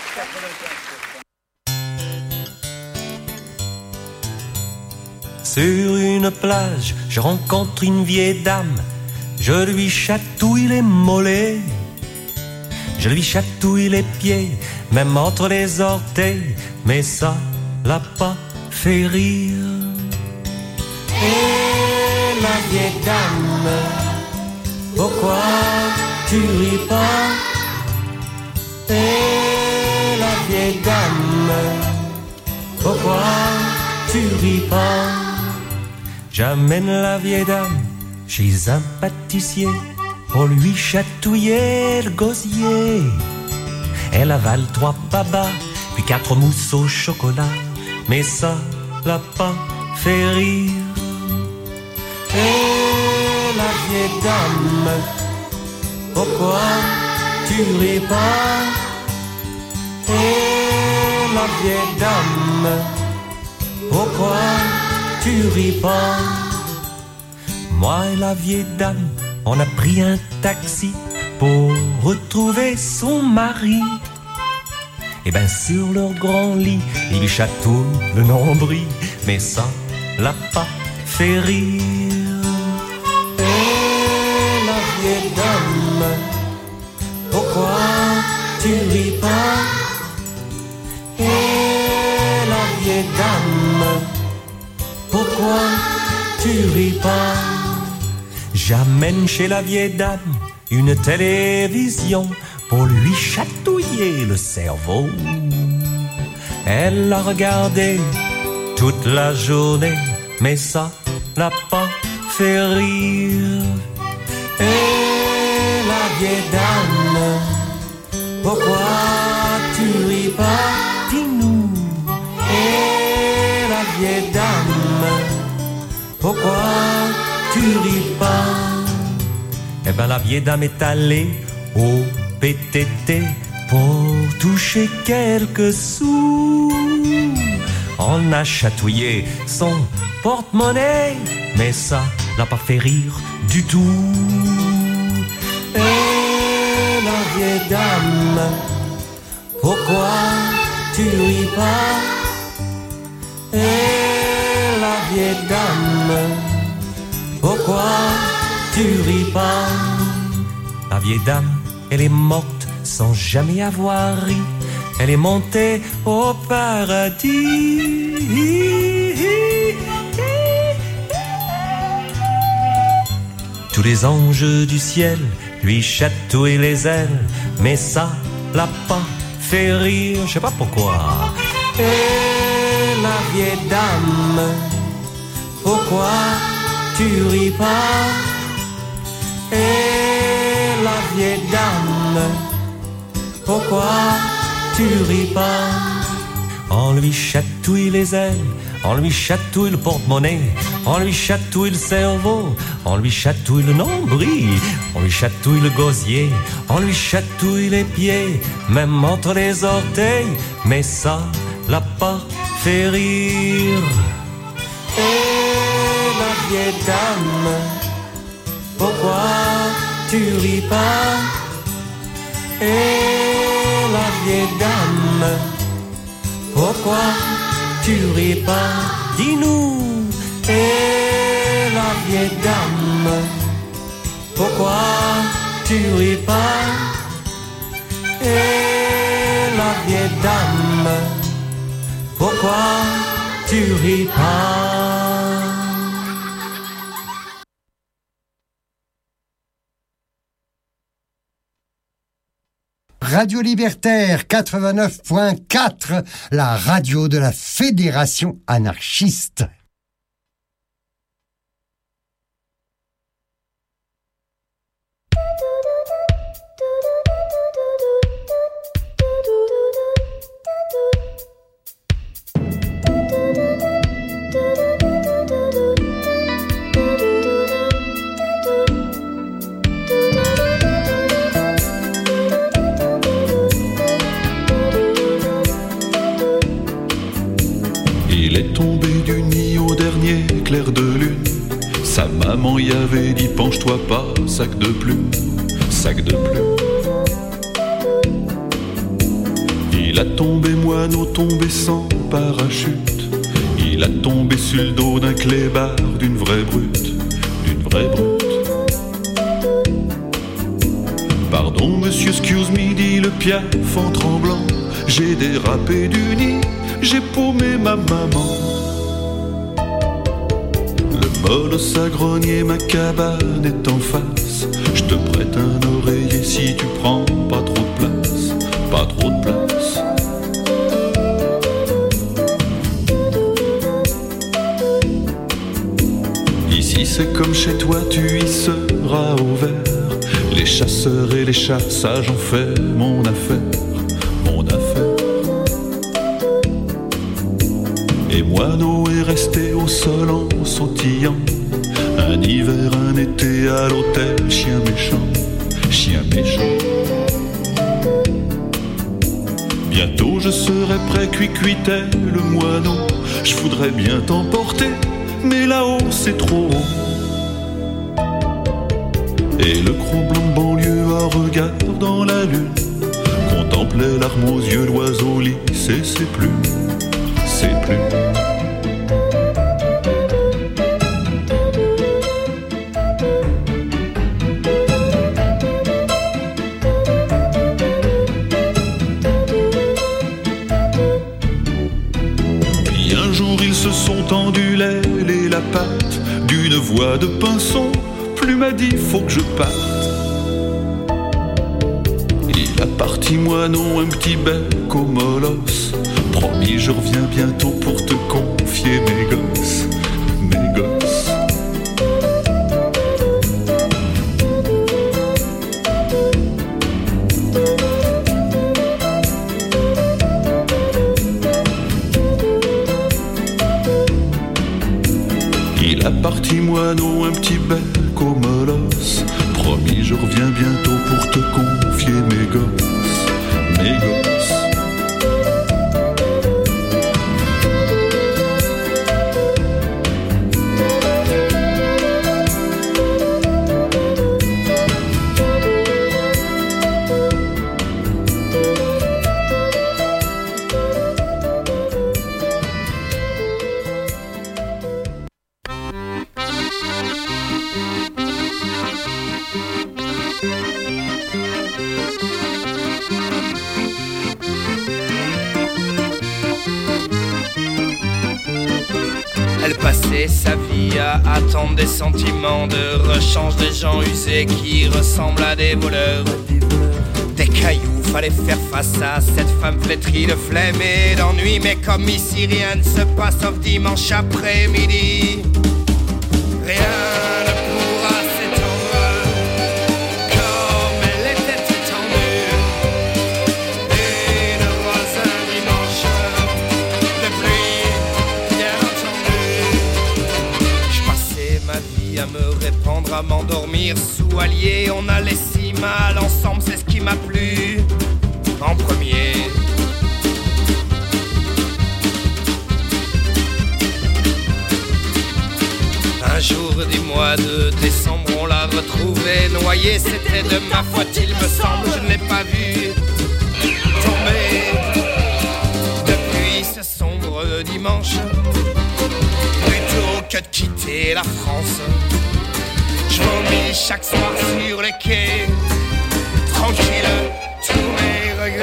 Sur une plage, je rencontre une vieille dame. Je lui chatouille les mollets. Je lui chatouille les pieds, même entre les orteils. Mais ça l'a pas fait rire. Et la vieille dame, pourquoi tu ris pas? Et la vieille dame, pourquoi tu ris pas? J'amène la vieille dame chez un pâtissier pour lui chatouiller le gosier. Elle avale 3 babas, puis 4 mousses au chocolat, mais ça l'a pas fait rire. Et la vieille dame, pourquoi tu ris pas? Et la vieille dame, pourquoi tu ris pas? Moi et la vieille dame, on a pris un taxi pour retrouver son mari. Et ben sur leur grand lit, il lui chatouille le nombril, mais ça l'a pas fait rire. Et la vieille dame, pourquoi tu ris pas? Et la vieille dame, pourquoi tu ris pas? J'amène chez la vieille dame une télévision pour lui chatouiller le cerveau. Elle l'a regardé toute la journée, mais ça l'a pas fait rire. Et la vieille dame, pourquoi tu ris pas? Dis-nous. Et la vieille dame, pourquoi tu ris pas? Eh ben la vieille dame est allée au PTT pour toucher quelques sous. On a chatouillé son porte-monnaie, mais ça l'a pas fait rire du tout. Et la vieille dame, pourquoi tu ris pas? Et la vieille dame, pourquoi tu ris pas? La vieille dame, elle est morte sans jamais avoir ri. Elle est montée au paradis. Tous les anges du ciel lui chatouillent les ailes, mais ça l'a pas fait rire, je sais pas pourquoi. Et la vieille dame, pourquoi tu ris pas? Et la vieille dame, pourquoi tu ris pas? On lui chatouille les ailes, on lui chatouille le porte-monnaie, on lui chatouille le cerveau, on lui chatouille le nombril, on lui chatouille le gosier, on lui chatouille les pieds, même entre les orteils, mais ça l'a pas fait rire. Et la vieille dame, pourquoi tu ris pas? Et la vieille dame, pourquoi tu ris pas? Dis-nous. Et la vieille dame, pourquoi tu ris pas? Et la vieille dame, pourquoi tu ris pas? Radio Libertaire 89.4, la radio de la Fédération anarchiste. Il est tombé du nid au dernier clair de lune. Sa maman y avait dit penche-toi pas, sac de plumes, sac de plumes. Il a tombé moineau, tombé sans parachute. Il a tombé sur le dos d'un clébard, d'une vraie brute, d'une vraie brute. Pardon monsieur, excuse me, dit le Piaf en tremblant. J'ai dérapé du nid, j'ai paumé ma maman. Le molosse a grogné, ma cabane est en face. Je te prête un oreiller si tu prends pas trop de place, pas trop de place. Ici c'est comme chez toi, tu y seras au vert. Les chasseurs et les chassages ont fait mon affaire, mon affaire. Et moineau est resté au sol en sautillant. Un hiver, un été à l'hôtel, chien méchant, chien méchant. Bientôt je serai prêt, cuit-cuitait le moineau. Je voudrais bien t'emporter, mais là-haut c'est trop haut. Et le croc blanc banlieue à regard dans la lune contemplait l'arme aux yeux, l'oiseau lissait ses plumes, ses plumes. Puis un jour ils se sont tendus l'aile et la patte. D'une voix de pinson, Plume m'a dit faut que je parte. Il a parti moineau, un petit bec au molosse. Promis je reviens bientôt pour te confier mes gosses, mes gosses. Il a parti moineau, un petit bec au molosse. Promis je reviens bientôt pour te confier mes gosses, mes gosses. Sa vie à attendre des sentiments de rechange, des gens usés qui ressemblent à des voleurs. Des cailloux, fallait faire face à cette femme flétrie de flemme et d'ennui. Mais comme ici rien ne se passe sauf dimanche après-midi, rien ne pourra s'étendre comme elle était étendue. Et ne rose un dimanche de pluie, bien entendu. Je passais ma vie à me répandre, à m'endormir sous alliés. On allait si mal ensemble, c'est ce qui m'a plu en premier. Un jour du mois de décembre, on l'a retrouvée noyée. C'était de ma faute, il me semble, je ne l'ai pas vue tomber. Depuis ce sombre dimanche, plutôt que de quitter la France, je vomis chaque soir sur les quais, tranquille, tous mes regrets.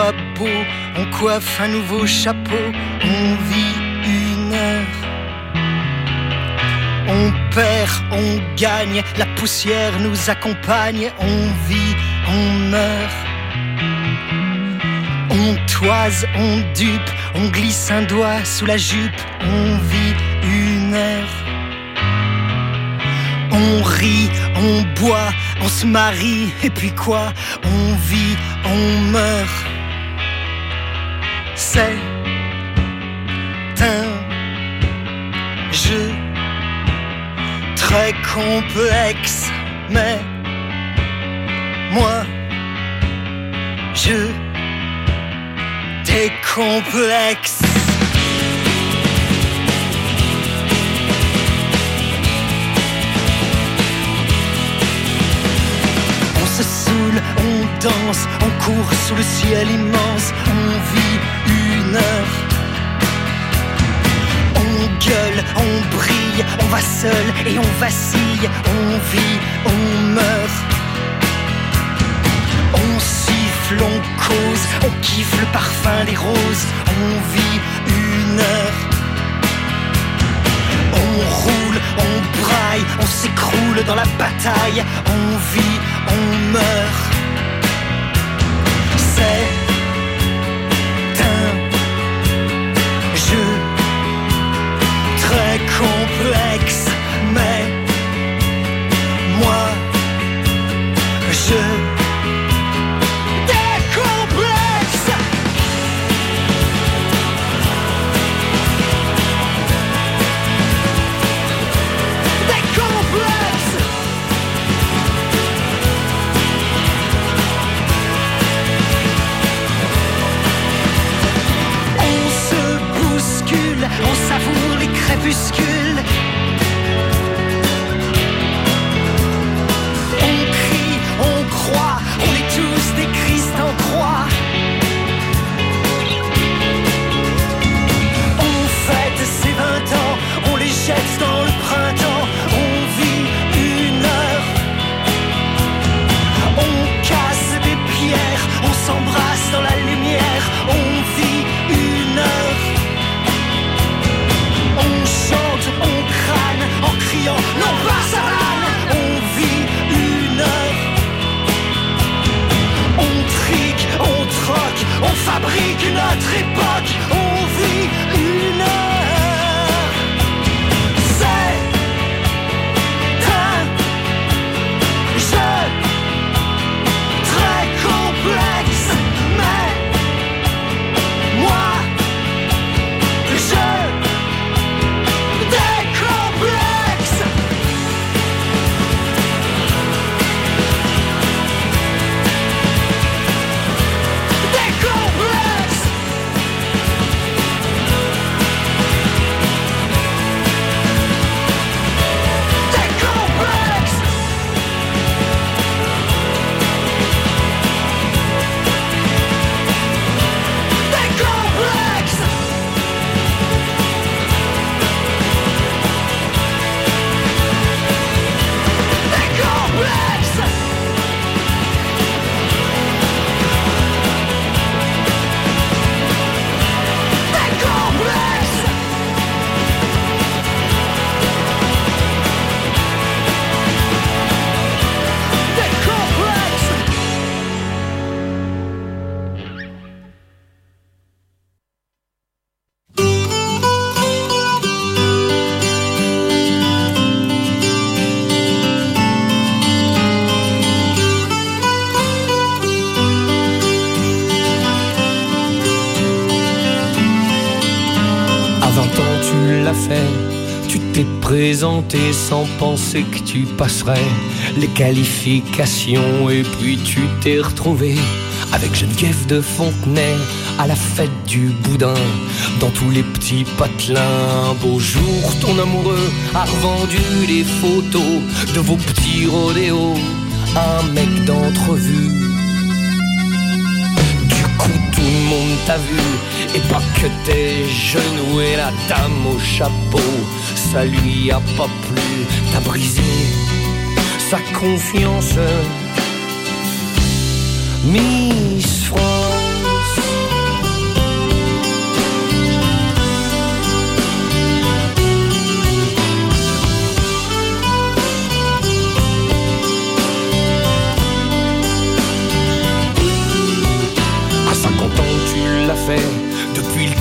soit beau, on coiffe un nouveau chapeau, on vit une heure. On perd, on gagne, la poussière nous accompagne, on vit, on meurt. On toise, on dupe, on glisse un doigt sous la jupe, on vit une heure. On rit, on boit, on se marie, et puis quoi? On vit, on meurt. C'est un jeu très complexe, mais moi, je décomplexe. On se saoule, on danse, on court sous le ciel immense, on vit une heure. On gueule, on brille, on va seul et on vacille, on vit, on meurt. On siffle, on cause, on kiffe le parfum des roses, on vit une heure. On roule, on braille, on s'écroule dans la bataille, on vit, on meurt. C'est un jeu très complexe, mais moi, je décomplexe. Décomplexe. On se bouscule, on savoure les crépuscules. On crie, on croit, on est tous des Christ en croix. On fête ses 20 ans, on les jette dans le printemps, on vit une heure. On casse des pierres, on s'embrasse dans la lumière, on vit une heure. On chante, on crâne, en criant non pas savane, on vit une heure. On trique, on troque, on fabrique notre époque, on vit une heure. C'est un jeu très complexe, mais moi, je décomplexe. Décomplexe. Décomplexe. Décomplexe. Décomplexe. Décomplexe. Décomplexe. À 20 ans tu l'as fait, tu t'es présenté sans penser que tu passerais les qualifications. Et puis tu t'es retrouvé avec Geneviève de Fontenay à la fête du boudin, dans tous les petits patelins. Un beau jour ton amoureux a revendu les photos de vos petits rodéos à un mec d'entrevue. Du coup tout le monde t'a vu, et pas que tes genoux. Et la dame au chapeau, ça lui a pas plu. T'as brisé sa confiance. Miss France,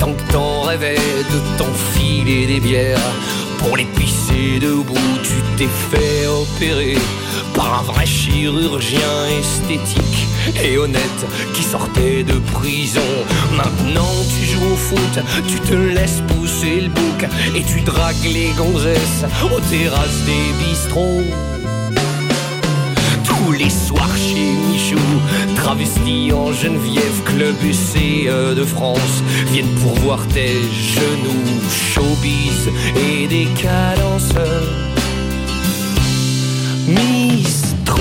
tant que t'en rêvais de t'enfiler des bières. Pour les pisser debout, tu t'es fait opérer par un vrai chirurgien esthétique et honnête qui sortait de prison. Maintenant tu joues au foot, tu te laisses pousser le bouc et tu dragues les gonzesses aux terrasses des bistrots. Tous les soirs chez Michou, travesti en Geneviève, club UC de France, viennent pour voir tes genoux, showbiz et décadence. Miss Trans.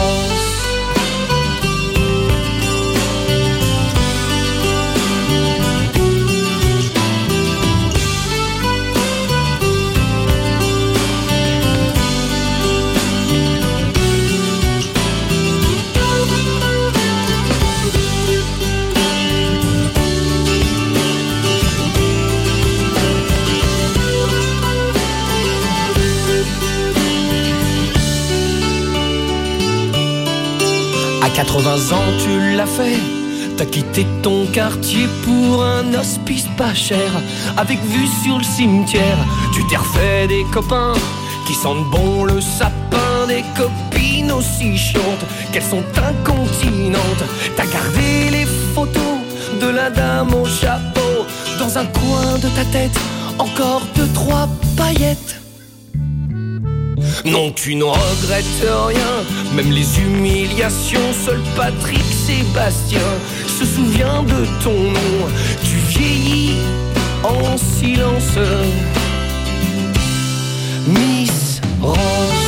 À 80 ans tu l'as fait, t'as quitté ton quartier pour un hospice pas cher, avec vue sur le cimetière. Tu t'es refait des copains qui sentent bon le sapin, des copines aussi chiantes qu'elles sont incontinentes. T'as gardé les photos de la dame au chapeau, dans un coin de ta tête, encore 2-3 paillettes. Non, tu n'en regrettes rien, même les humiliations. Seul Patrick Sébastien se souvient de ton nom. Tu vieillis en silence, Miss Rose.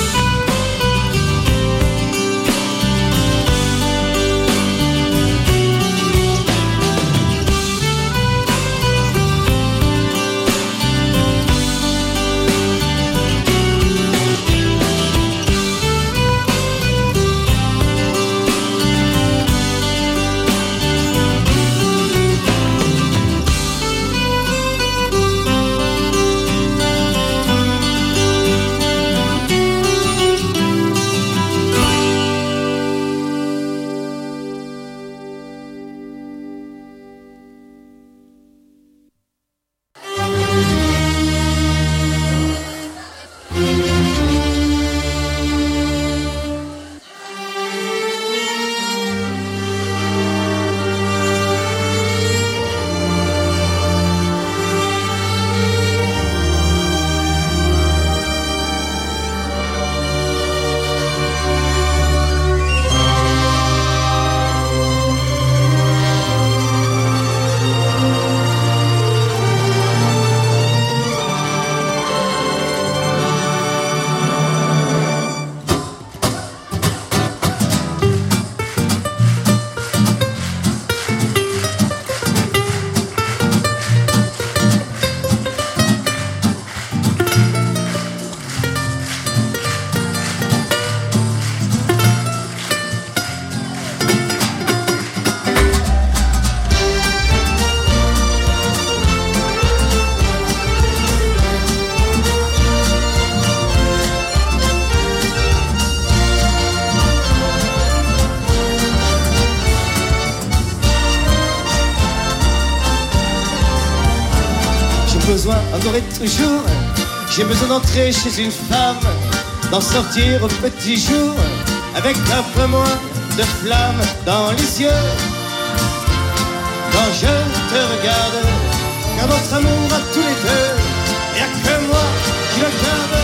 Encore et toujours, j'ai besoin d'entrer chez une femme, d'en sortir au petit jour, avec un peu moins de flamme dans les yeux. Quand je te regarde, car notre amour à tous les deux, y'a que moi qui le garde.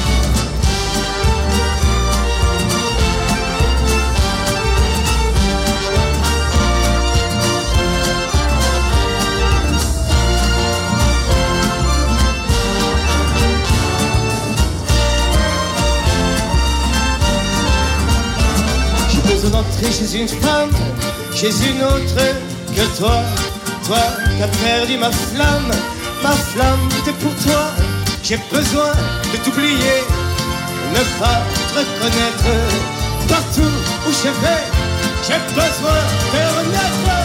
D'entrer chez une femme, chez une autre que toi. Toi, t'as perdu ma flamme était pour toi. J'ai besoin de t'oublier, ne pas te reconnaître. Partout où je vais, j'ai besoin de renaître.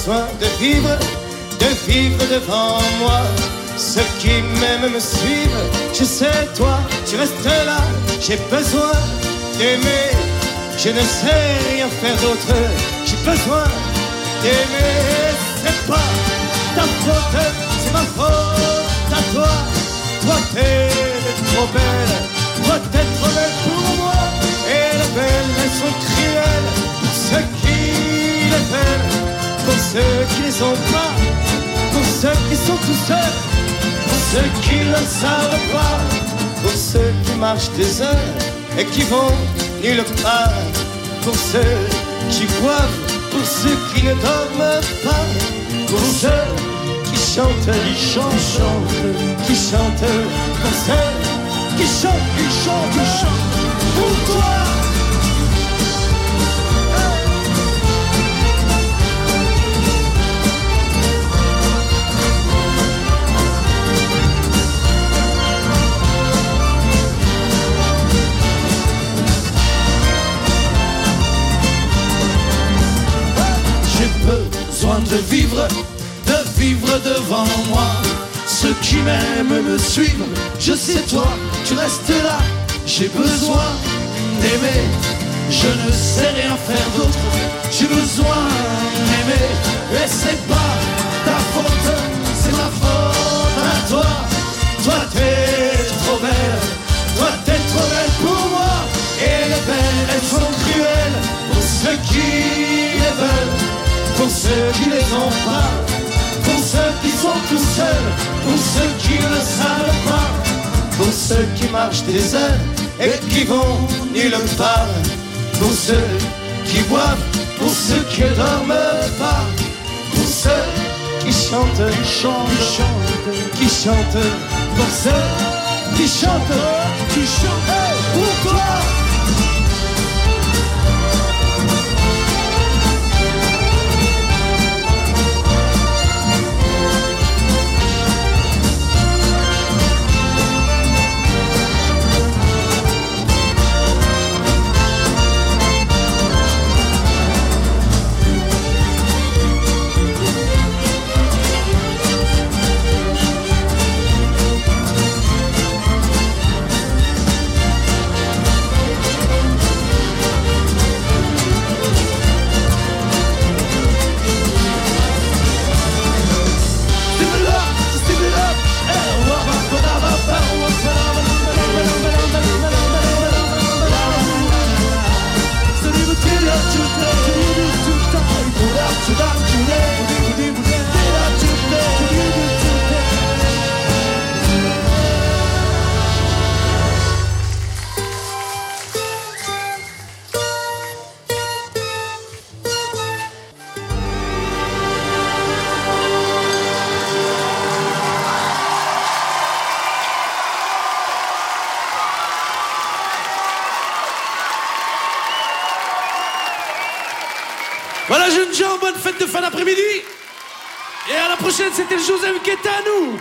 besoin de vivre devant moi. Ceux qui m'aiment me suivent, je sais toi, tu restes là. J'ai besoin d'aimer, je ne sais rien faire d'autre. J'ai besoin d'aimer, c'est pas ta faute, c'est ma faute à toi. Toi t'es trop belle, toi t'es trop belle pour moi. Et les belles, elles sont cruelles pour ceux qui les veulent, pour ceux qui les ont pas, pour ceux qui sont tout seuls, pour ceux qui ne le savent pas, pour ceux qui marchent des heures et qui vont nulle part, pour ceux qui boivent, pour ceux qui ne dorment pas, pour ceux qui chantent, qui chantent, pour ceux qui chantent, pour toi. Besoin de vivre devant moi. Ceux qui m'aiment me suivent, je sais toi, tu restes là. J'ai besoin d'aimer, je ne sais rien faire d'autre. J'ai besoin d'aimer, et c'est pas ta faute, c'est ma faute à toi. Toi t'es trop belle, toi t'es trop belle pour moi. Et les belles, elles sont cruelles pour ceux qui les veulent, pour ceux qui les ont pas, pour ceux qui sont tout seuls, pour ceux qui ne le savent pas, pour ceux qui marchent des heures et qui vont nulle part, pour ceux qui boivent, pour ceux qui ne dorment pas, pour ceux qui chantent, qui chantent, pour ceux qui chantent, pour toi. Voilà, jeunes gens, bonne fête de fin d'après-midi. Et à la prochaine, c'était le Joseph Guetta à nous.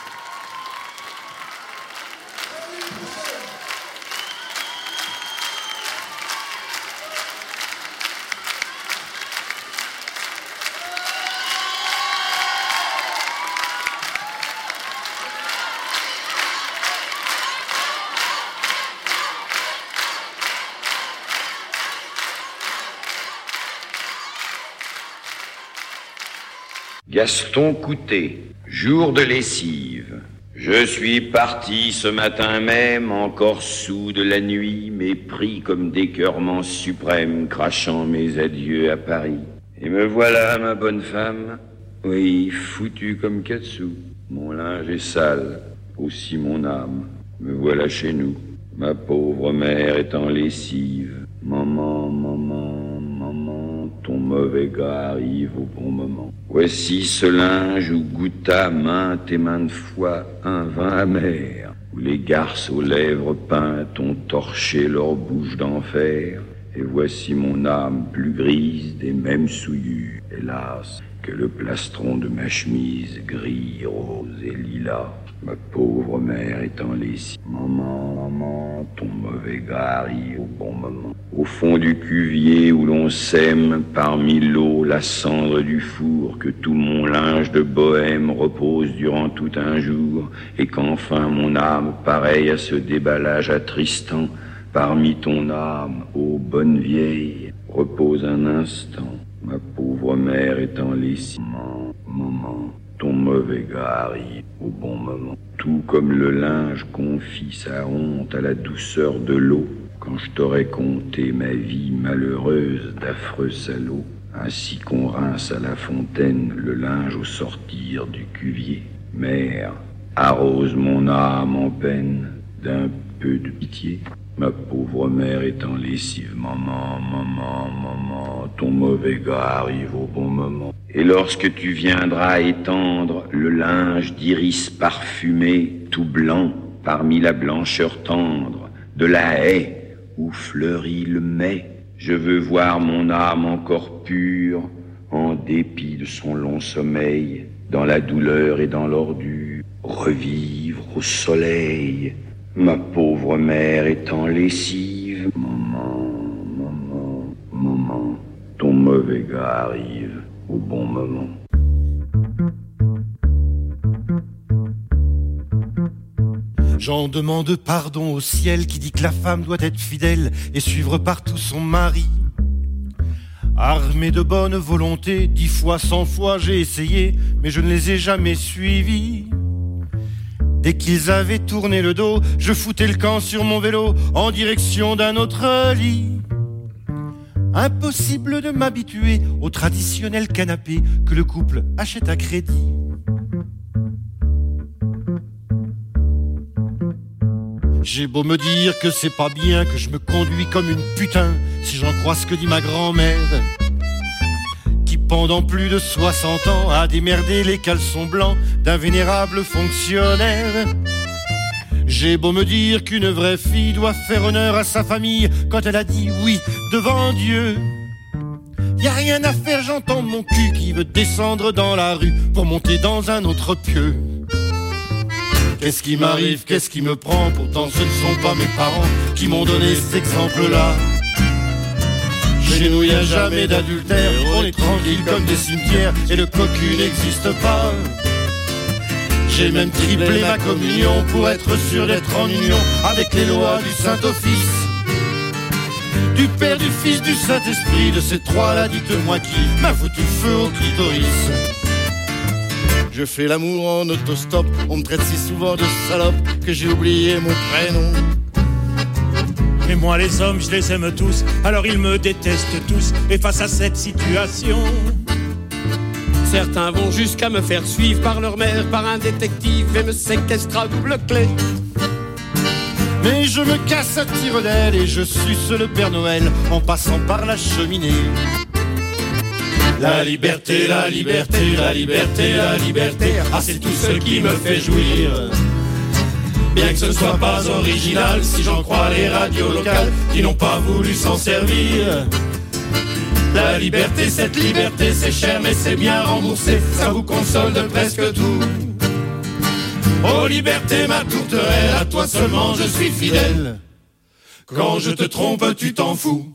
Gaston Coutet, jour de lessive. Je suis parti ce matin même, encore sous de la nuit, mais pris comme d'écœurement suprême, crachant mes adieux à Paris. Et me voilà, ma bonne femme, oui, foutu comme 4 sous. Mon linge est sale, aussi mon âme. Me voilà chez nous, ma pauvre mère est en lessive. Maman, maman, maman, ton mauvais gars arrive au bon moment. Voici ce linge où goûta maintes et maintes fois un vin amer, où les garces aux lèvres peintes ont torché leur bouche d'enfer. Et voici mon âme plus grise des mêmes souillures, hélas, que le plastron de ma chemise gris, rose et lilas. Ma pauvre mère est en lessive. Maman, maman, ton mauvais gars arrive au bon moment. Au fond du cuvier où l'on sème parmi l'eau la cendre du four, que tout mon linge de bohème repose durant tout un jour, et qu'enfin mon âme, pareille à ce déballage attristant, parmi ton âme, ô bonne vieille, repose un instant. Ma pauvre mère étant lessive, maman, ton mauvais gars arrive au bon moment. Tout comme le linge confie sa honte à la douceur de l'eau, quand je t'aurais conté ma vie malheureuse d'affreux salaud, ainsi qu'on rince à la fontaine le linge au sortir du cuvier. Mère, arrose mon âme en peine d'un peu de pitié. Ma pauvre mère est en lessive, maman, ton mauvais gars arrive au bon moment. Et lorsque tu viendras étendre le linge d'iris parfumé, tout blanc, parmi la blancheur tendre de la haie où fleurit le mai, je veux voir mon âme encore pure, en dépit de son long sommeil, dans la douleur et dans l'ordure, revivre au soleil. Ma pauvre mère est en lessive, maman, ton mauvais gars arrive au bon moment. J'en demande pardon au ciel qui dit que la femme doit être fidèle et suivre partout son mari. Armé de bonne volonté, 10 fois, 100 fois j'ai essayé, mais je ne les ai jamais suivis. Dès qu'ils avaient tourné le dos, je foutais le camp sur mon vélo en direction d'un autre lit. Impossible de m'habituer au traditionnel canapé que le couple achète à crédit. J'ai beau me dire que c'est pas bien, que je me conduis comme une putain, si j'en crois ce que dit ma grand-mère, qui pendant plus de 60 ans a démerdé les caleçons blancs d'un vénérable fonctionnaire. J'ai beau me dire qu'une vraie fille doit faire honneur à sa famille quand elle a dit oui devant Dieu. Y a rien à faire, j'entends mon cul qui veut descendre dans la rue pour monter dans un autre pieu. Qu'est-ce qui m'arrive, qu'est-ce qui me prend? Pourtant ce ne sont pas mes parents qui m'ont donné cet exemple-là. Chez nous y a jamais d'adultère, on est tranquille comme des cimetières et le cocu n'existe pas. J'ai même triplé ma communion pour être sûr d'être en union avec les lois du Saint-Office, du Père, du Fils, du Saint-Esprit. De ces trois-là, dites-moi qui m'a foutu feu au clitoris. Je fais l'amour en autostop, on me traite si souvent de salope que j'ai oublié mon prénom. Mais moi les hommes je les aime tous, alors ils me détestent tous. Et face à cette situation, certains vont jusqu'à me faire suivre par leur mère, par un détective et me séquestrent à double clé. Mais je me casse à tire d'aile et je suce le Père Noël en passant par la cheminée. La liberté, la liberté, la liberté, la liberté, ah c'est tout ce qui me fait jouir. Bien que ce ne soit pas original, si j'en crois les radios locales qui n'ont pas voulu s'en servir. La liberté, cette liberté, c'est cher mais c'est bien remboursé, ça vous console de presque tout. Oh liberté, ma tourterelle, à toi seulement je suis fidèle. Quand je te trompe, tu t'en fous.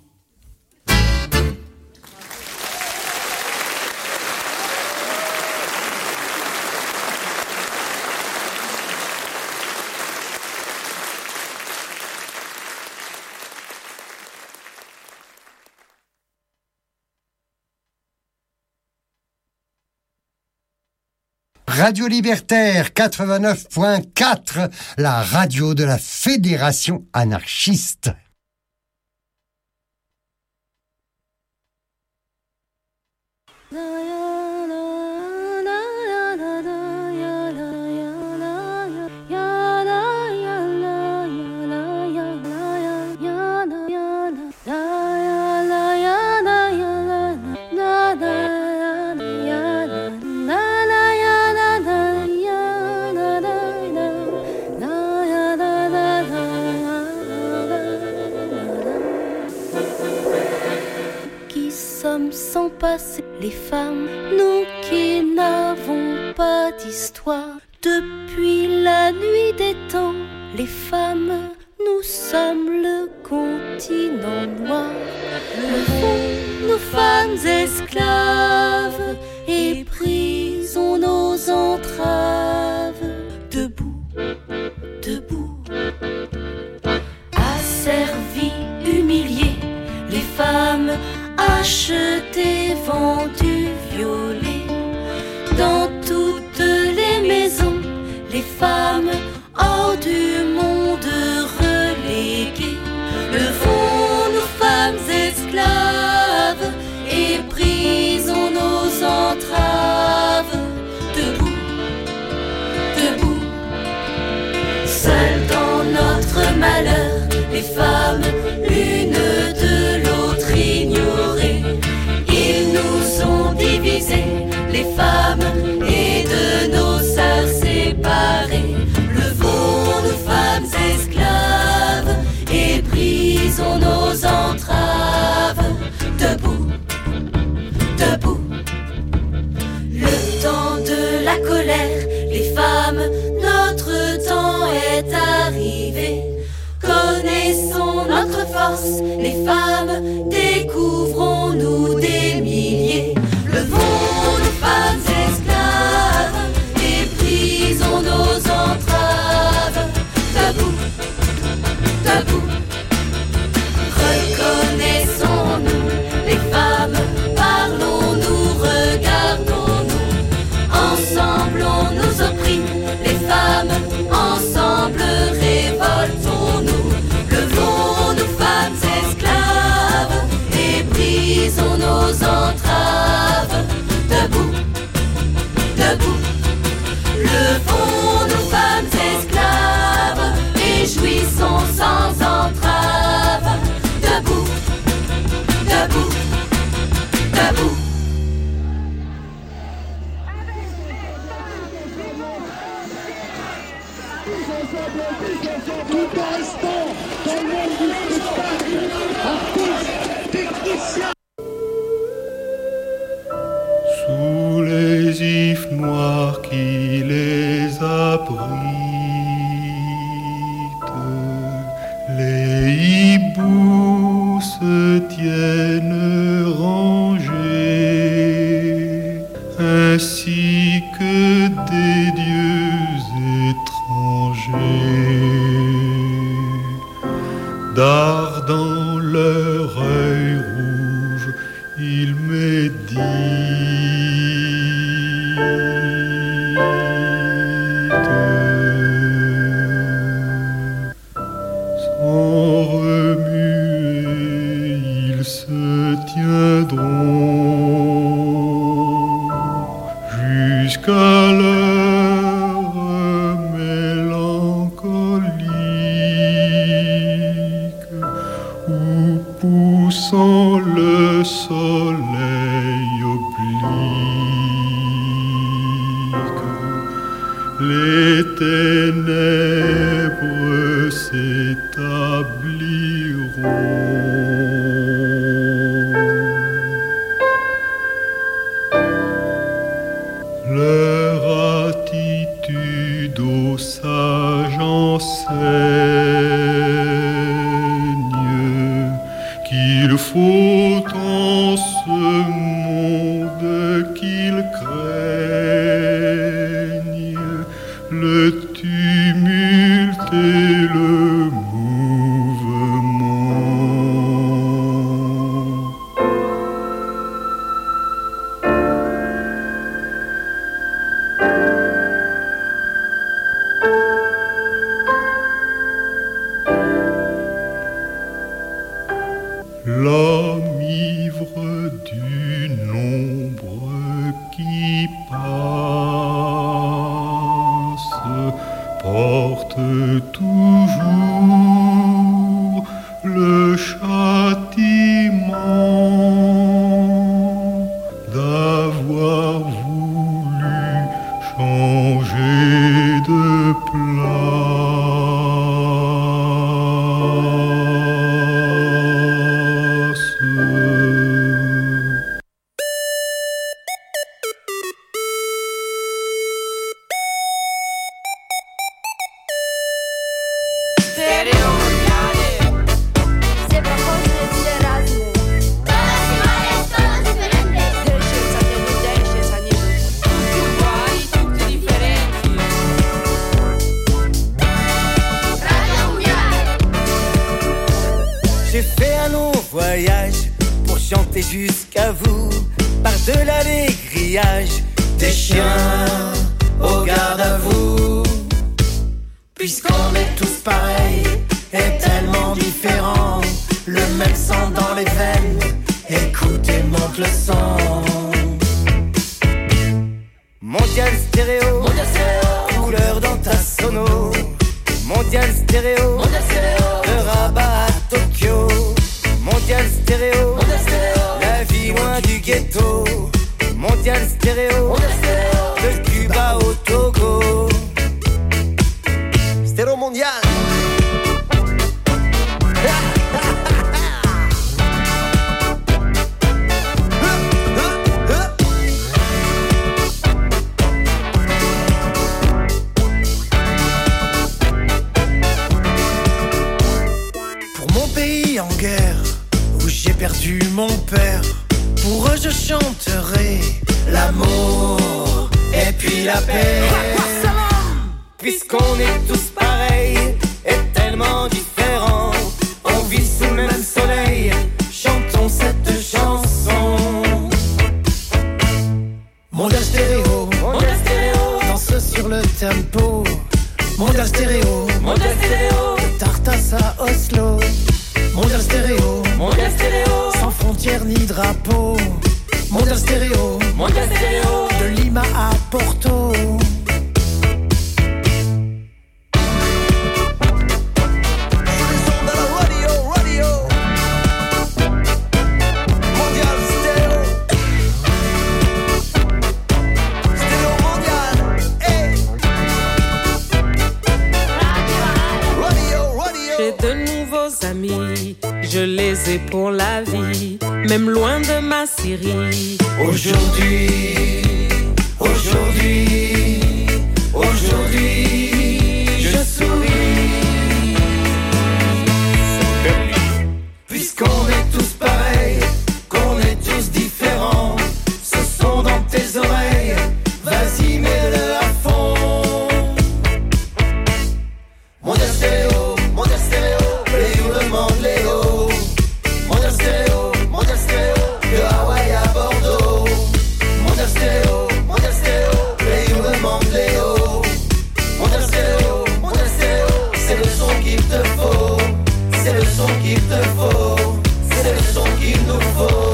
Radio Libertaire 89.4, la radio de la Fédération anarchiste. Sans passer les femmes, nous qui n'avons pas d'histoire. Depuis la nuit des temps, les femmes nous sommes le continent noir. Le fond, nous femmes esclaves, éprisons nos entraves. Debout, debout, asservies, humiliées, les femmes achetées, vendues, violées. Dans toutes les maisons, les femmes hors du monde reléguées. Levons-nous, femmes esclaves, et brisons nos entraves. Debout, debout, seules dans notre malheur, les femmes, l'une de l'autre ignorées. Ils nous ont divisés, les femmes, et de nos sœurs séparées. Levons-nous, femmes esclaves, et brisons nos entraves. Debout, debout, le temps de la colère, les femmes, notre temps est arrivé. Connaissons notre force, les femmes, découvrons-nous des milliers. Levons-nous, femmes esclaves, et brisons nos entraves. Debout, debout, reconnaissons-nous, les femmes, parlons-nous, regardons-nous. Ensemble on nous opprime, les femmes, ensemble révoltons-nous. Levons-nous, femmes esclaves, et brisons nos entraves. Debout, debout, levons-nous, femmes esclaves, et jouissons sans entrave. Debout, debout, debout. Tout en restant dans le monde du spectacle, artistes, techniciens. Sous les ifs noirs qui les abritent, les hiboux se tiennent rangés, ainsi que des dieux étrangers. Dards dans leur œil rouge, ils méditent. Sans remuer, ils se tiendront jusqu'à l'heure mélancolique où, poussant le soleil oblique, les ténèbres s'établiront. Leur attitude aux sages enseigne qu'il faut en ce monde qu'ils craignent le tumulte et le mouvement. L'homme ivre d'une ombre qui passe porte toujours le châtiment d'avoir voulu changer de place. jusqu'à vous, par-delà les grillages des chiens au garde à vous. Puisqu'on est tous pareils et tellement différents, le même sang dans les veines, écoutez, monte le son. Mondial stéréo, couleur dans ta sono. Mondial stéréo, de Rabat à Tokyo. Mondial stéréo, la vie loin du ghetto. Mondial stéréo, de Cuba au Togo. Stéréo mondial. En guerre, où j'ai perdu mon père, pour eux je chanterai l'amour et puis la paix. Puisqu'on est tous pareils et tellement différents, on vit sous le même soleil, chantons cette chanson. Mondial stéréo, danse sur le tempo. Mondial stéréo, de Tartas à Oslo. Mondial stéréo, sans frontières ni drapeau. Mondial stéréo, de Lima à Porto. Amis, je les ai pour la vie, même loin de ma Syrie. Aujourd'hui, je souris. Puisqu'on est tous pareils, qu'on est tous différents, ce son dans tes oreilles, vas-y mets-le à fond. Mondial stéréo, Léo. Mondial stéréo, de Hawaï à Bordeaux. Mondial stéréo, Léo demande Léo. Mondial stéréo, c'est le son qu'il te faut. C'est le son qu'il te faut. C'est le son qu'il nous faut.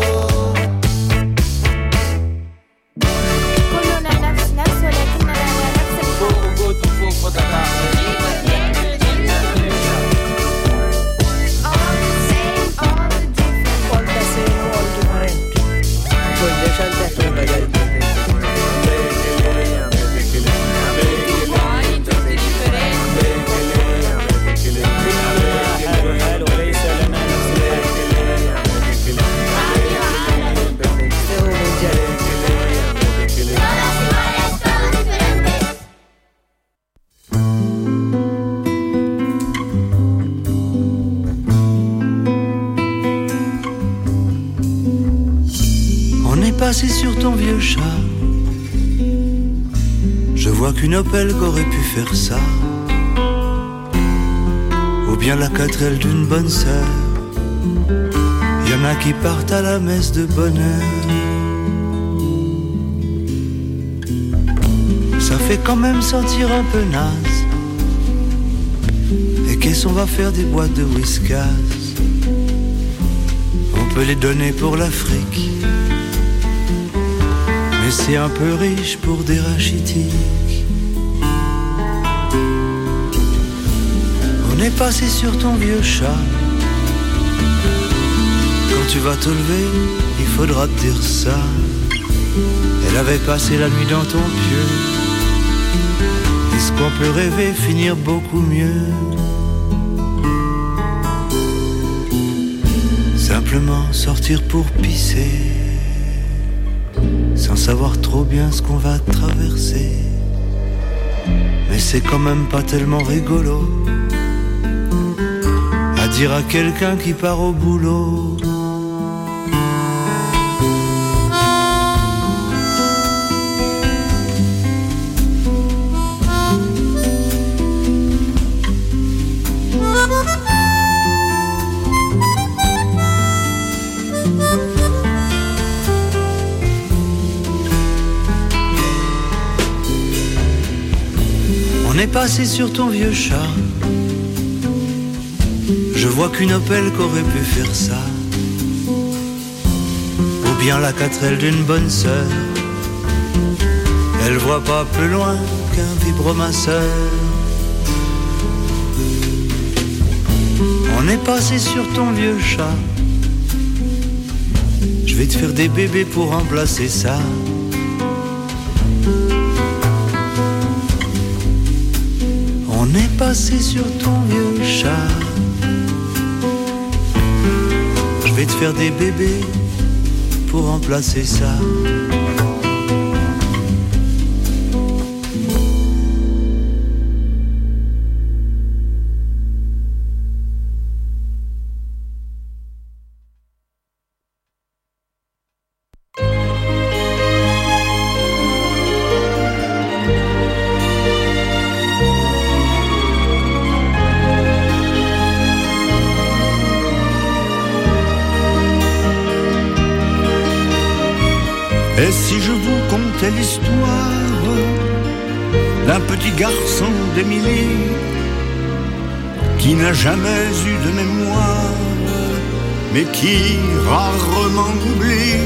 Passé sur ton vieux chat, je vois qu'une Opel qu'aurait pu faire ça, ou bien la 4L d'une bonne sœur. Y'en a qui partent à la messe de bonne heure. Ça fait quand même sentir un peu naze. Et qu'est-ce qu'on va faire des boîtes de whiskas? On peut les donner pour l'Afrique, mais c'est un peu riche pour des rachitiques. On est passé sur ton vieux chat. Quand tu vas te lever, il faudra te dire ça. Elle avait passé la nuit dans ton pieu. Est-ce qu'on peut rêver finir beaucoup mieux? Simplement sortir pour pisser, sans savoir trop bien ce qu'on va traverser. Mais c'est quand même pas tellement rigolo à dire à quelqu'un qui part au boulot. est passé sur ton vieux chat. Je vois qu'une Opel qu'aurait pu faire ça, ou bien la 4L d'une bonne sœur. Elle voit pas plus loin qu'un vibromasseur. On est passé sur ton vieux chat. Je vais te faire des bébés pour remplacer ça. On est passé sur ton vieux chat. Je vais te faire des bébés pour remplacer ça. Et si je vous contais l'histoire d'un petit garçon d'Émilie qui n'a jamais eu de mémoire, mais qui rarement oublie,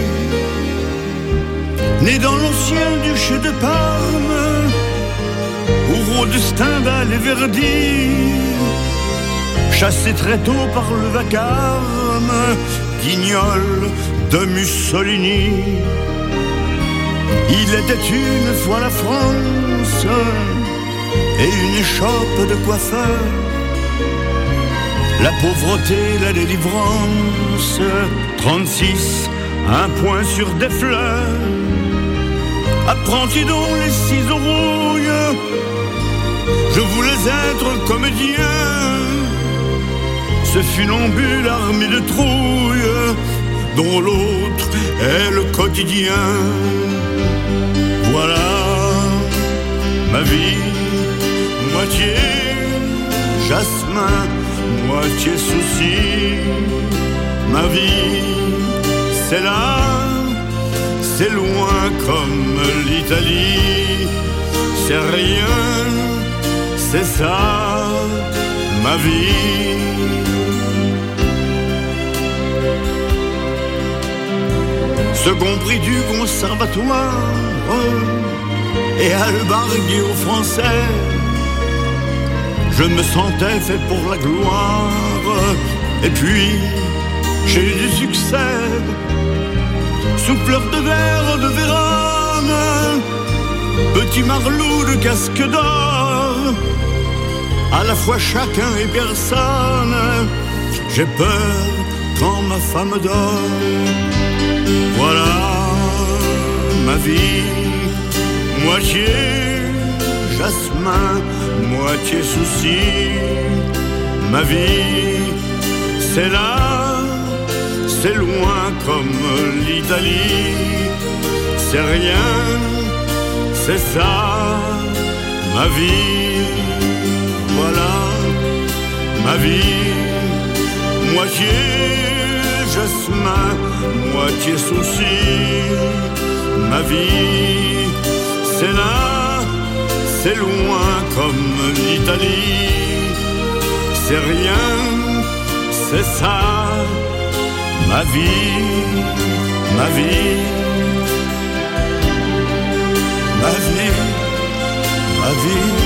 né dans l'ancien duché de Parme, où rôde Stendhal et Verdi, chassé très tôt par le vacarme, guignol de Mussolini. Il était une fois la France et une échoppe de coiffeur, la pauvreté, la délivrance, 36, un point sur des fleurs, apprenti dont les ciseaux rouillent, je voulais être comédien, ce funambule armé de trouille, dont l'autre est le quotidien. Voilà ma vie, moitié jasmin, moitié souci. Ma vie, c'est là, c'est loin comme l'Italie. C'est rien, c'est ça, ma vie. Second prix du conservatoire et albargué aux Français, je me sentais fait pour la gloire. Et puis j'ai eu du succès, souffleur de verre de Vérone, petit marlou de casque d'or, à la fois chacun et personne. J'ai peur quand ma femme dort. Voilà ma vie, moitié jasmin, moitié souci. Ma vie, c'est là, c'est loin comme l'Italie. C'est rien, c'est ça, ma vie. Voilà ma vie, moitié jasmin, moitié souci. Ma vie, c'est là, c'est loin comme l'Italie. C'est rien, c'est ça, ma vie, ma vie, ma vie, ma vie.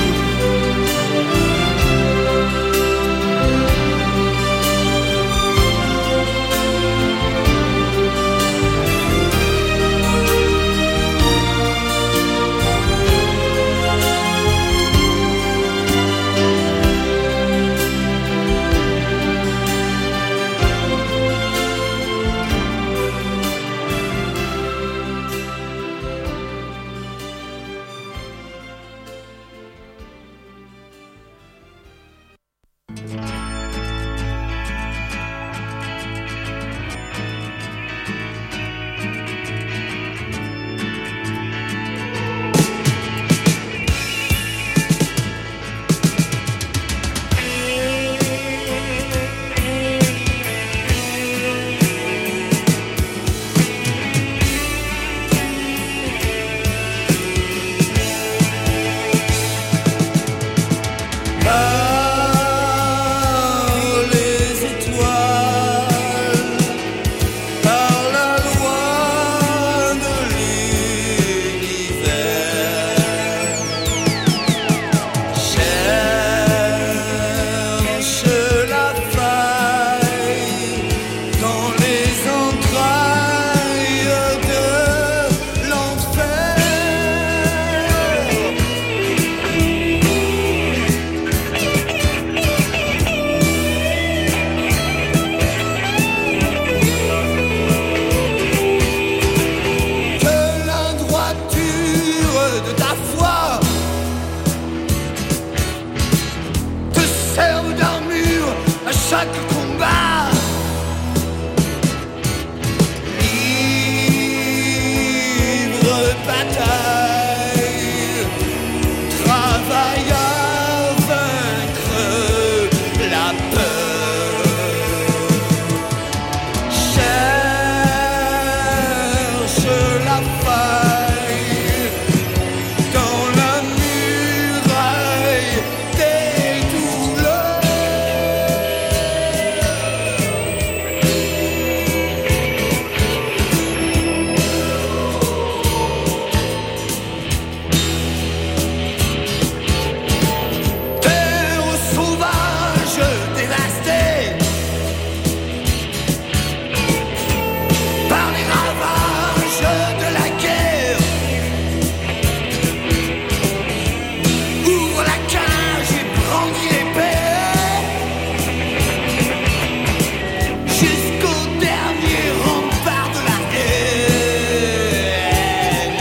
bataille, travaille à vaincre la peur. Cherche la faille dans la muraille des douleurs. Terre sauvage dévastée par les ravages de la guerre. Ouvre la cage et brandis l'épée jusqu'au dernier rempart de la haine.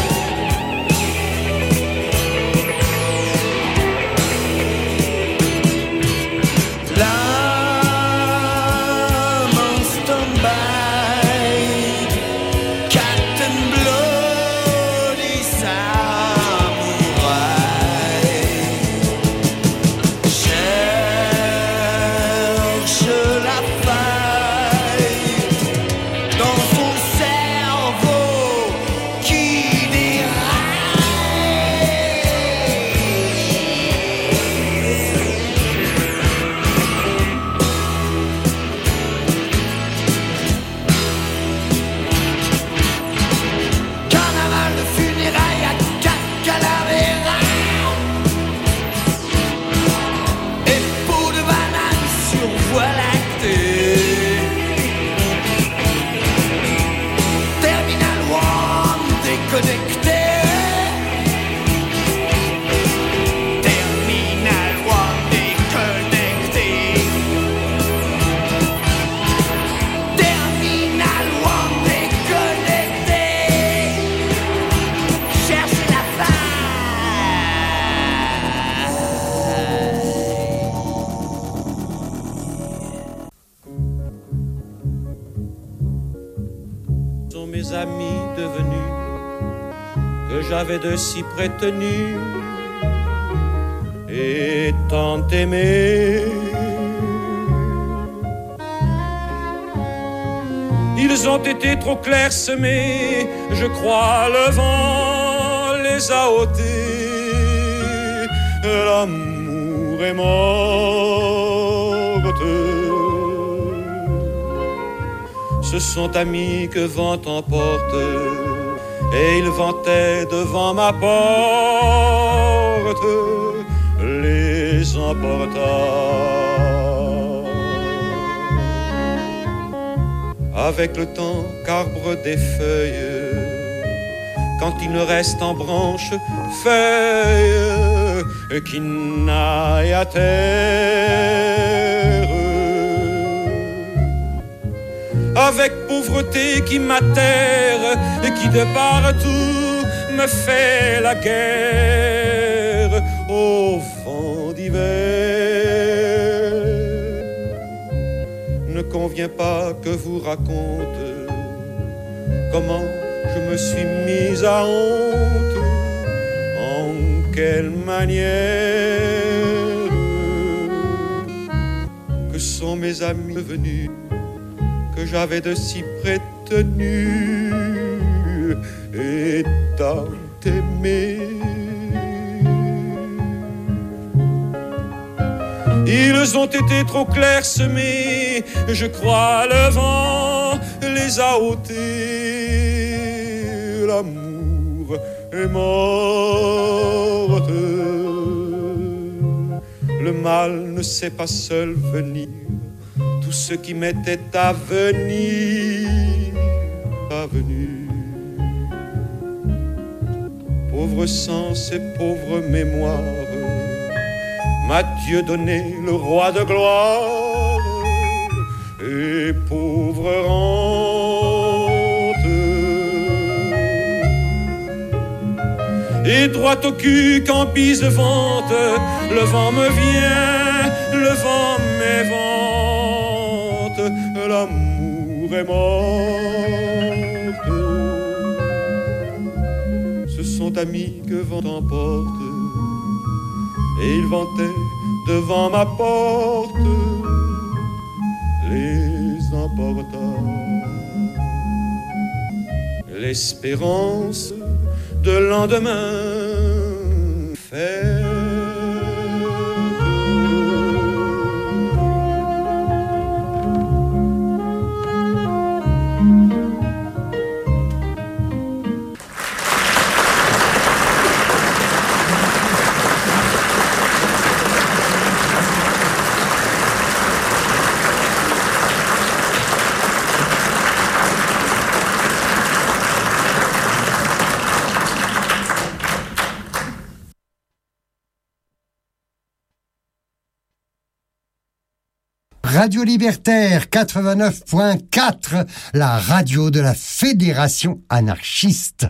L'âme en stand-by, cat and bloody samouraï. Cherche la faille dans son cerveau qui carnaval de funérailles à Calavera et peau de banane sur voie lactée. Terminal One déconnecté. Terminal One déconnecté. Terminal One déconnecté. Cherche la Sont mes amis devenus que j'avais de si près tenus et tant aimés. Ils ont été trop clairsemés, je crois le vent les a ôtés. L'amour est morte. Ce sont amis que vent emporte, et ils vantaient devant ma porte, les emporta. Avec le temps qu'arbre des feuilles, quand il ne reste en branche feuille qui n'aille à terre. Avec pauvreté qui m'atterre et qui de partout me fait la guerre au vent d'hiver. Ne convient pas que vous raconte comment je me suis mise à honte, en quelle manière, que sont mes amis devenus que j'avais de si près tenus et tant aimés. Ils ont été trop clairsemés, je crois le vent les a ôtés. L'amour est morte. Le mal ne sait pas seul venir. Tout ce qui m'était à venir, pas venu. Pauvre sens et pauvre mémoire, m'a Dieu donné le roi de gloire, et pauvre rente. Et droit au cul quand bise vente, le vent me vient, le vent m'évente, l'amour est morte. sont amis que vent emporte, et il ventait devant ma porte, les emporta. L'espérance de lendemain fait Radio Libertaire 89.4, la radio de la Fédération anarchiste.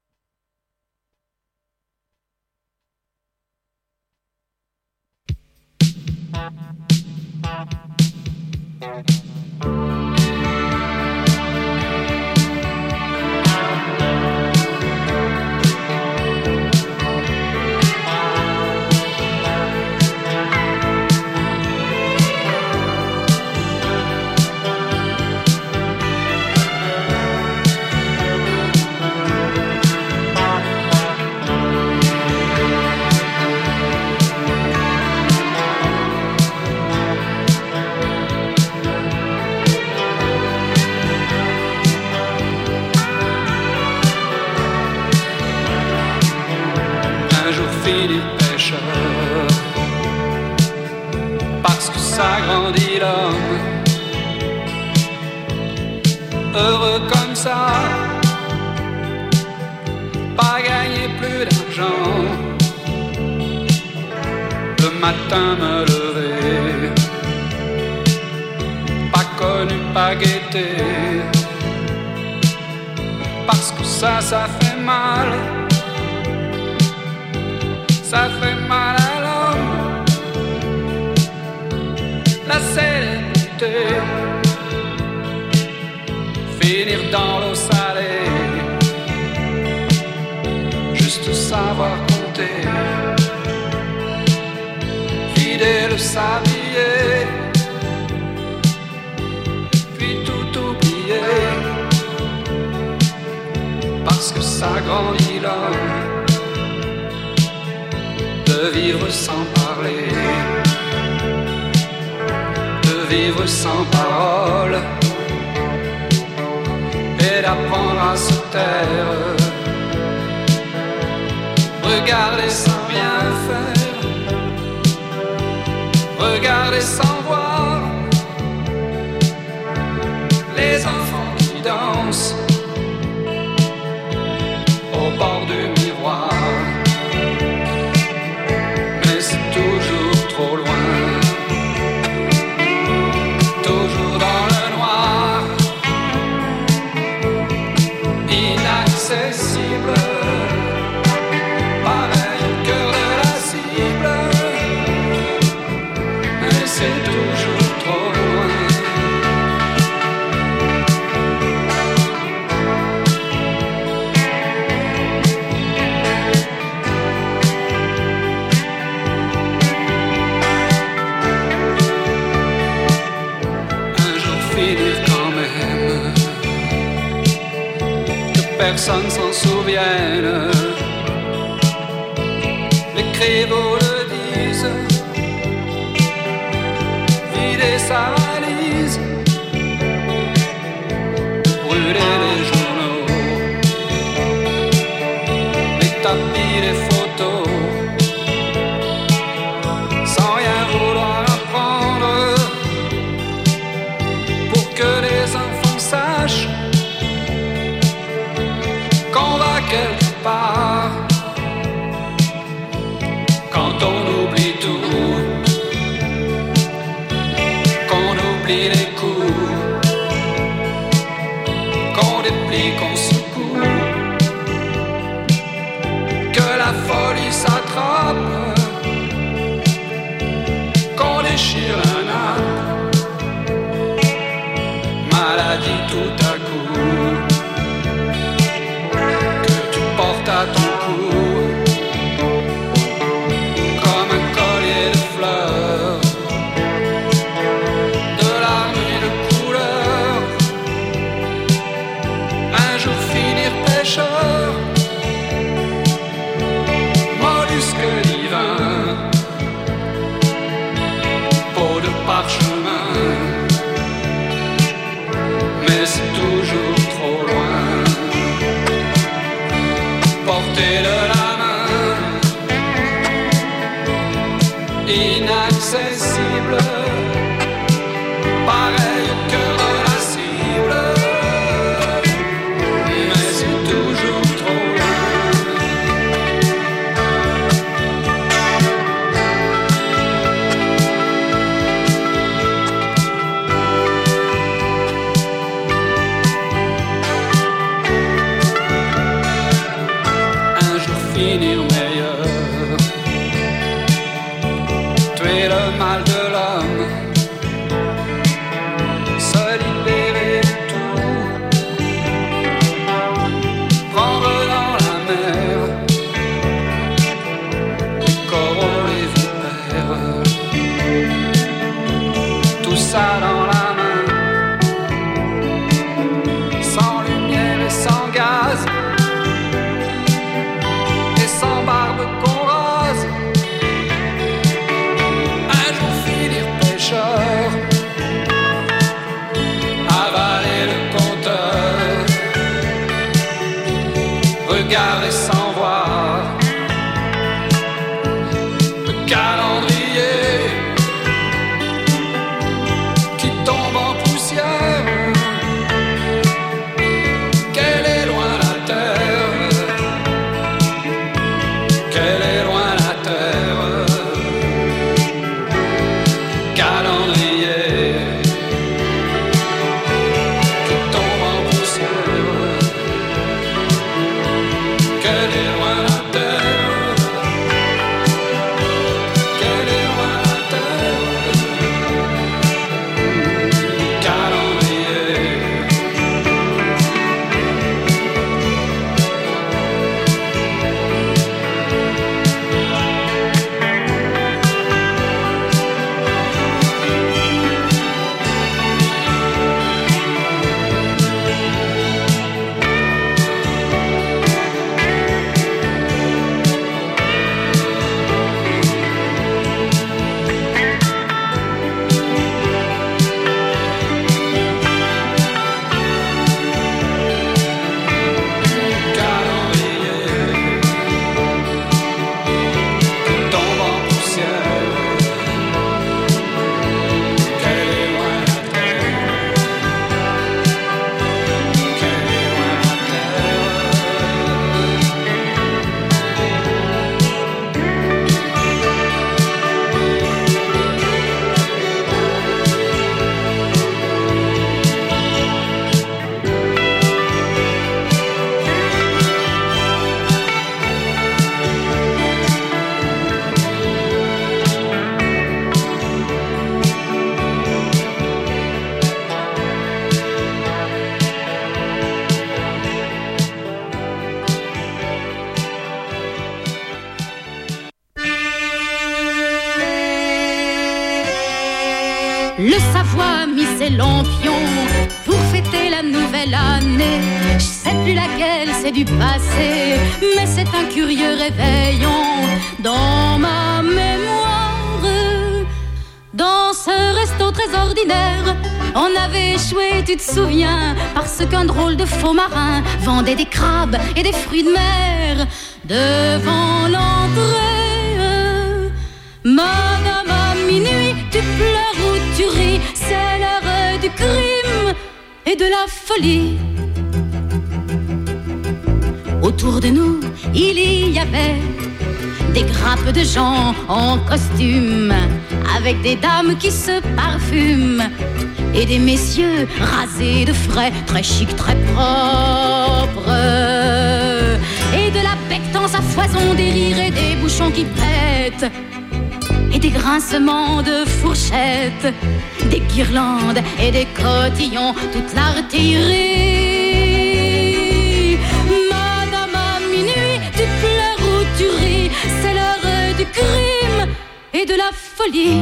Parce que ça grandit l'homme, heureux comme ça, pas gagner plus d'argent, le matin me lever, pas connu, pas guetté, parce que ça fait mal. Ça fait mal à l'homme, la célébrité, finir dans l'eau salée, juste savoir compter, vider le sablier, puis tout oublier, parce que ça grandit l'homme. De vivre sans parler, de vivre sans parole, et d'apprendre à se taire, regarder sans rien faire, regarder sans voir, les enfants qui dansent au bord du miroir. Toujours trop loin, toujours dans le noir, inaccessible, pareil au cœur de la cible, mais c'est toujours trop loin. Personne s'en souvienne, les créveaux le disent, vider sa valise, brûler les journaux, les tapis, les photos, sans rien vouloir apprendre, pour que les enfants sachent qu'on va quelque part, quand on oublie tout, qu'on oublie les coups, qu'on déplie, qu'on secoue, que la force cou, comme un collier de fleurs, de larmes et de couleurs. Un jour finir pêcheur, mollusque divin, peau de parchemin, mais c'est toujours trop loin. Portée de la main, inaccessible, pareil au cœur de la cible, mais c'est toujours trop loin. Finir meilleur, tuer le mal de l'homme, se libérer de tout, prendre dans la mer les coraux, les vipères, tout ça dans la main, sans lumière et sans gaz, sans barbe qu'on rase. Un jour finir pêcheur, avaler le compteur, regarder sans voir le calendrier qui tombe en poussière. Qu'elle est loin la terre, qu'elle est loin la terre, calendrier qui tombe en poussière, qu'elle est loin la terre, qu'elle est loin la terre, calendrier. Le Savoie a mis ses lampions pour fêter la nouvelle année. Je sais plus laquelle, c'est du passé, mais c'est un curieux réveillon dans ma mémoire. Dans ce resto très ordinaire, on avait échoué, tu te souviens, parce qu'un drôle de faux marin vendait des crabes et des fruits de mer devant l'entrée. Madame, à minuit, tu pleures ou tu ris, c'est l'heure du crime et de la folie. Autour de nous, il y avait des grappes de gens en costume, avec des dames qui se parfument, et des messieurs rasés de frais, très chic, très propres, et de la bectance à foison, des rires et des bouchons qui pètent, et des grincements de fourchettes, des guirlandes et des cotillons, toute l'artillerie. Madame, à minuit, tu pleures et de la folie.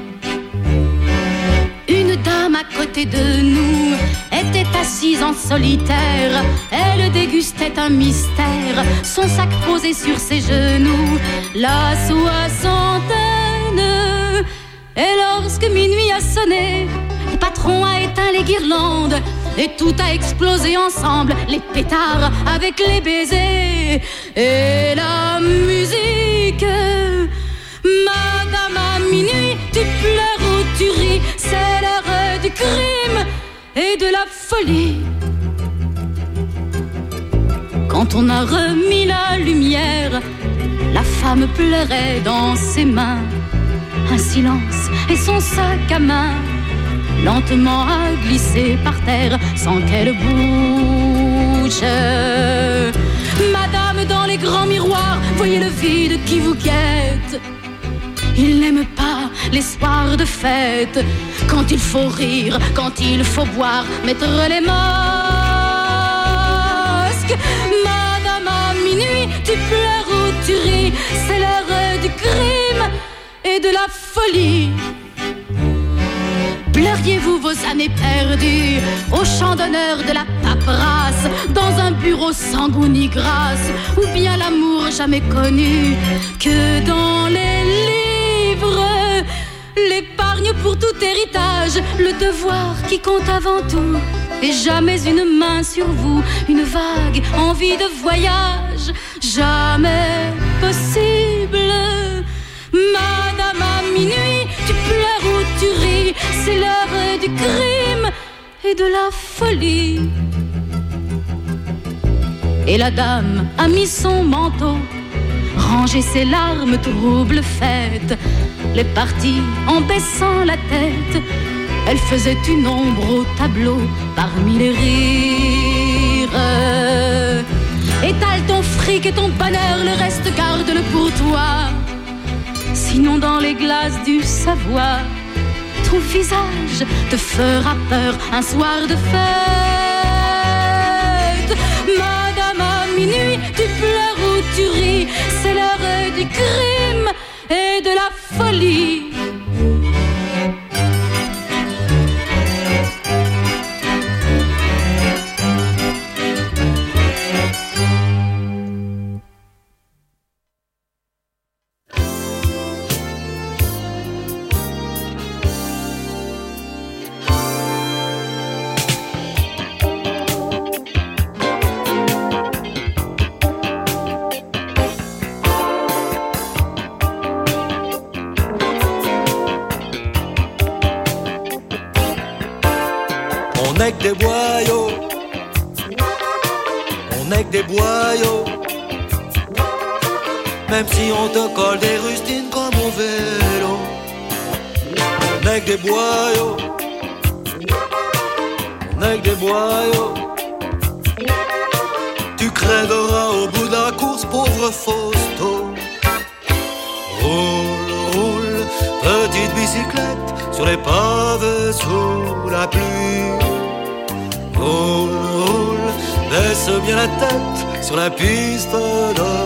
Une dame à côté de nous était assise en solitaire. Elle dégustait un mystère, son sac posé sur ses genoux, la soixantaine. Et lorsque minuit a sonné, le patron a éteint les guirlandes et tout a explosé ensemble, les pétards avec les baisers et la musique. Madame, à minuit, tu pleures ou tu ris, c'est l'heure du crime et de la folie. Quand on a remis la lumière, la femme pleurait dans ses mains. Un silence et son sac à main lentement a glissé par terre sans qu'elle bouge. Madame, dans les grands miroirs, voyez le vide qui vous guette. Il n'aime pas les soirs de fête, quand il faut rire, quand il faut boire, mettre les masques. Madame, à minuit, tu pleures ou tu ris, c'est l'heure du crime et de la folie. Pleuriez-vous vos années perdues au champ d'honneur de la paperasse, dans un bureau sans goût ni grâce, ou bien l'amour jamais connu que dans les livres? L'épargne pour tout héritage, le devoir qui compte avant tout, et jamais une main sur vous, une vague envie de voyage, jamais possible. Madame, à minuit, tu pleures ou tu ris, c'est l'heure du crime et de la folie. Et la dame a mis son manteau, rangé ses larmes troubles faites. Elle est partie en baissant la tête, elle faisait une ombre au tableau parmi les rires. Étale ton fric et ton bonheur, le reste garde-le pour toi. Sinon dans les glaces du savoir, ton visage te fera peur un soir de fête. Madame, à minuit, tu pleures ou tu ris, c'est l'heure du crime et de la folie. On n'est que des boyaux, on n'est que des boyaux. Même si on te colle des rustines comme au vélo. On n'est que des boyaux, on n'est que des boyaux. Tu crèveras au bout de la course, pauvre Fausto. Roule, roule, petite bicyclette sur les pavés sous la pluie. Roule, roule, laisse bien la tête sur la piste de